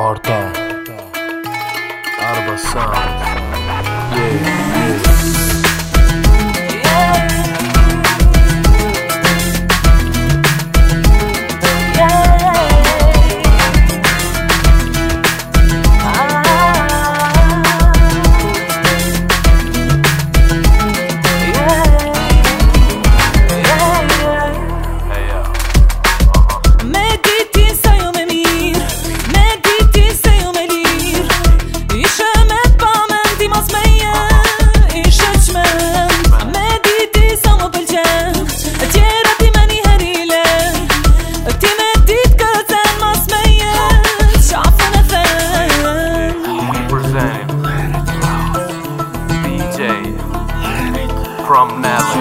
Arta Arba Sound. From Nelly.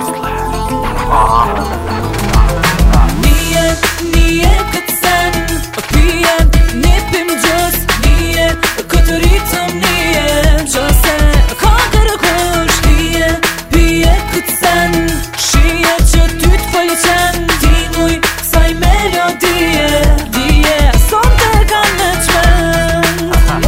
Niye këtë sen pijem, nipim gjës. Nije këtë ritëm, nije gjëse ka kërkush. Nije pije këtë sen, shije që ty t'fëllë qen. Ti muj kësaj melodie, dije son të kanë me qmen.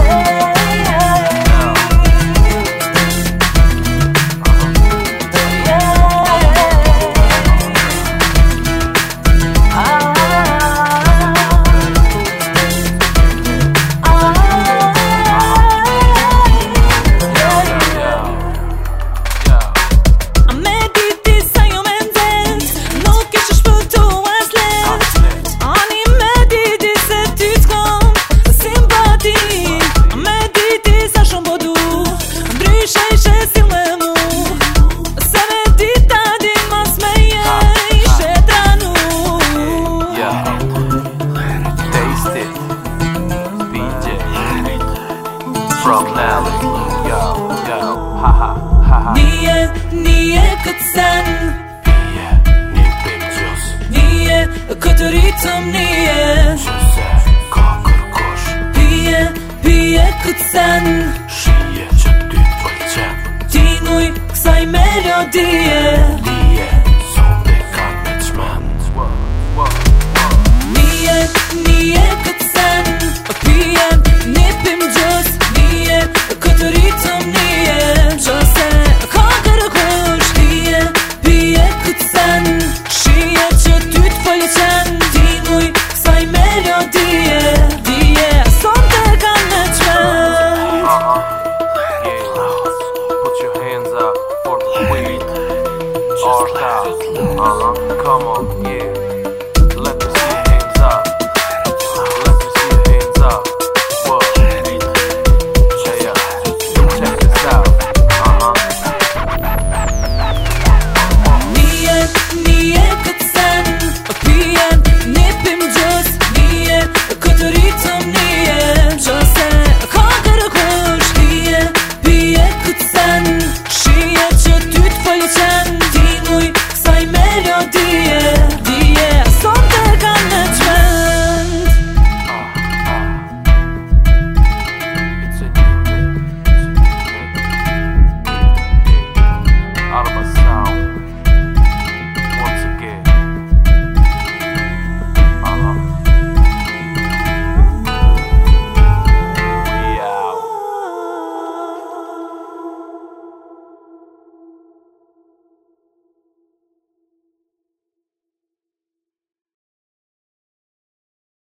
From Nelly, yo, ha ha, ha ha. Nije këtë sen, Nije, nipim gjës. nije këtë ritëm, nije Qëse ka kërkush. Pije këtë sen, Shije që ty t'fëllë qen. ti muj kësaj melodie.